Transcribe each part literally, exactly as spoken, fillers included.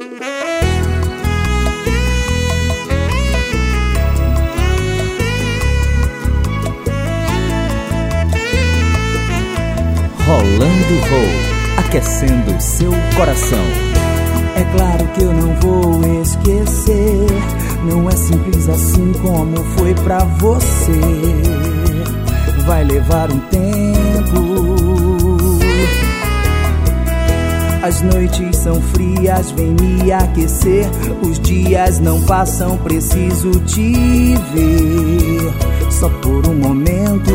Rolando Roll, aquecendo seu coração. É claro que eu não vou esquecer, não é simples assim como foi pra você. Vai levar um tempo. As noites são frias, vem me aquecer. Os dias não passam, preciso te ver. Só por um momento.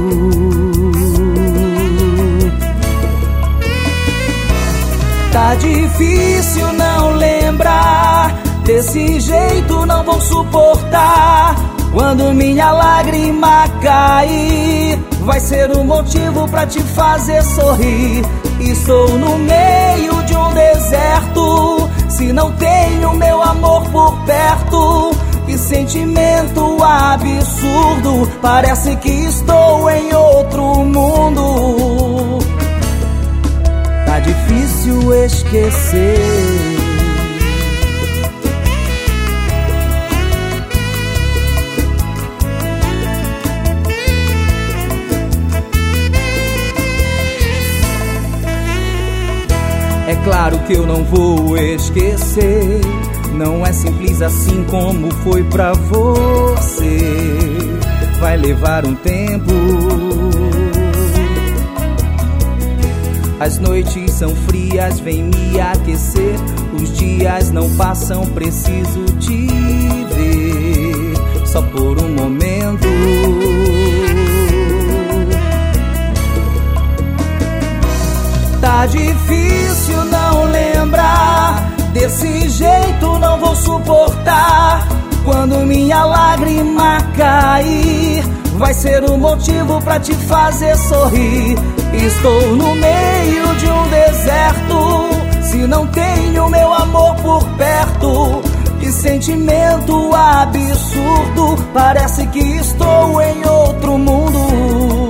Tá difícil não lembrar, desse jeito não vou suportar. Quando minha lágrima cair, vai ser um motivo pra te fazer sorrir. Estou no meio de um deserto, se não tenho meu amor por perto. Que sentimento absurdo, parece que estou em outro mundo. Tá difícil esquecer. É claro que eu não vou esquecer, não é simples assim como foi pra você. Vai levar um tempo. As noites são frias, vem me aquecer. Os dias não passam, preciso te ver. Só por um momento. Tá difícil não lembrar, desse jeito não vou suportar. Quando minha lágrima cair, vai ser um motivo pra te fazer sorrir. Estou no meio de um deserto, se não tenho meu amor por perto. Que sentimento absurdo, parece que estou em outro mundo.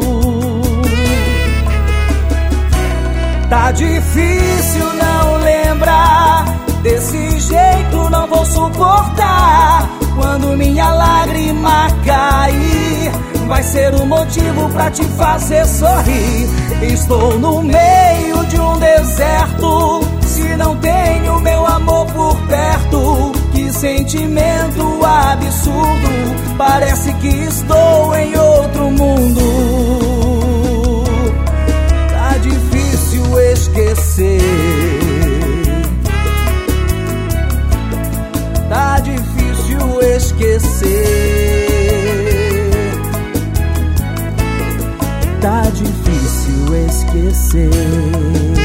Tá difícil não lembrar, desse jeito não vou suportar. Quando minha lágrima cair, vai ser um motivo pra te fazer sorrir. Estou no meio de um deserto, se não tenho meu amor por perto. Que sentimento absurdo, parece que estou em outro mundo. Tá difícil esquecer. Tá difícil esquecer. Tá difícil esquecer.